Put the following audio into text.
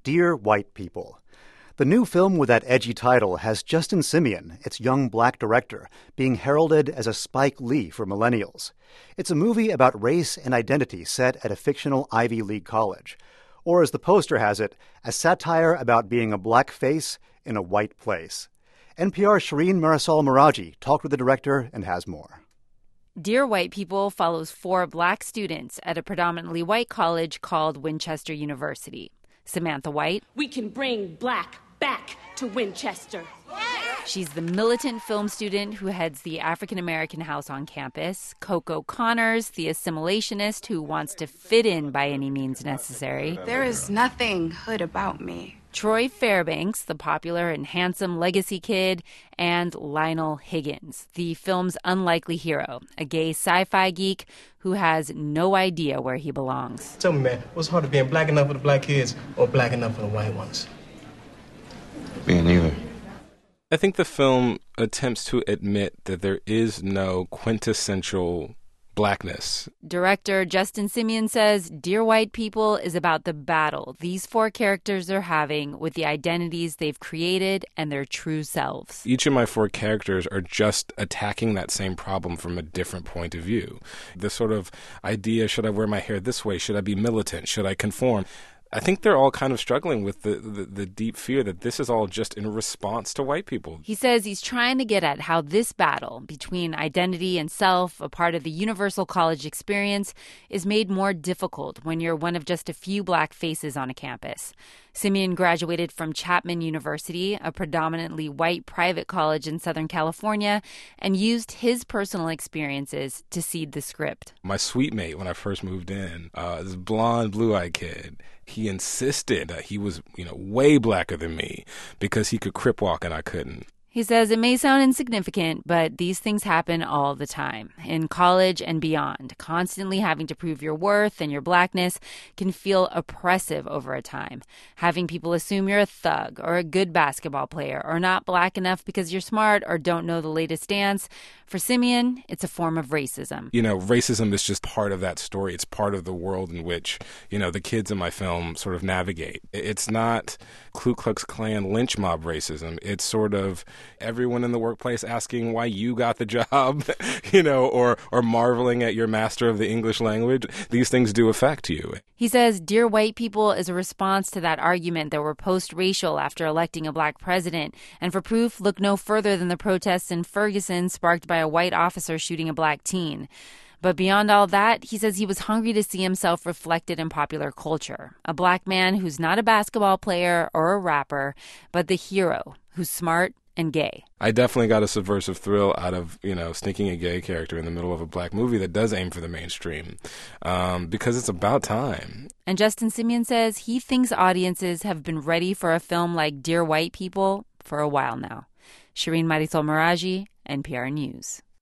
Dear White People. The new film with that edgy title has Justin Simien, its young black director, being heralded as a Spike Lee for millennials. It's a movie about race and identity set at a fictional Ivy League college. Or as the poster has it, a satire about being a black face in a white place. NPR's Shireen Marisol Meraji talked with the director and has more. Dear White People follows 4 black students at a predominantly white college called Winchester University. Samantha White. We can bring black back to Winchester. She's the militant film student who heads the African-American house on campus. Coco Connors, the assimilationist who wants to fit in by any means necessary. There is nothing hood about me. Troy Fairbanks, the popular and handsome legacy kid, and Lionel Higgins, the film's unlikely hero, a gay sci-fi geek who has no idea where he belongs. Tell me, man, what's harder, being black enough for the black kids or black enough for the white ones? Being neither. I think the film attempts to admit that there is no quintessential blackness. Director Justin Simien says Dear White People is about the battle these 4 characters are having with the identities they've created and their true selves. Each of my 4 characters are just attacking that same problem from a different point of view. The sort of idea, should I wear my hair this way? Should I be militant? Should I conform? I think they're all kind of struggling with the deep fear that this is all just in response to white people. He says he's trying to get at how this battle between identity and self, a part of the universal college experience, is made more difficult when you're one of just a few black faces on a campus. Simien graduated from Chapman University, a predominantly white private college in Southern California, and used his personal experiences to seed the script. My suite mate, when I first moved in, this blonde, blue-eyed kid, he insisted that he was, way blacker than me because he could crip walk and I couldn't. He says it may sound insignificant, but these things happen all the time, in college and beyond. Constantly having to prove your worth and your blackness can feel oppressive over a time. Having people assume you're a thug or a good basketball player or not black enough because you're smart or don't know the latest dance. For Simien, it's a form of racism. Racism is just part of that story. It's part of the world in which, the kids in my film sort of navigate. It's not Ku Klux Klan lynch mob racism. It's sort of everyone in the workplace asking why you got the job, or marveling at your master of the English language. These things do affect you. He says Dear White People is a response to that argument that we're post-racial after electing a black president. And for proof, look no further than the protests in Ferguson sparked by a white officer shooting a black teen. But beyond all that, he says he was hungry to see himself reflected in popular culture. A black man who's not a basketball player or a rapper, but the hero who's smart and gay. I definitely got a subversive thrill out of, sneaking a gay character in the middle of a black movie that does aim for the mainstream, because it's about time. And Justin Simien says he thinks audiences have been ready for a film like Dear White People for a while now. Shireen Marisol Meraji, NPR News.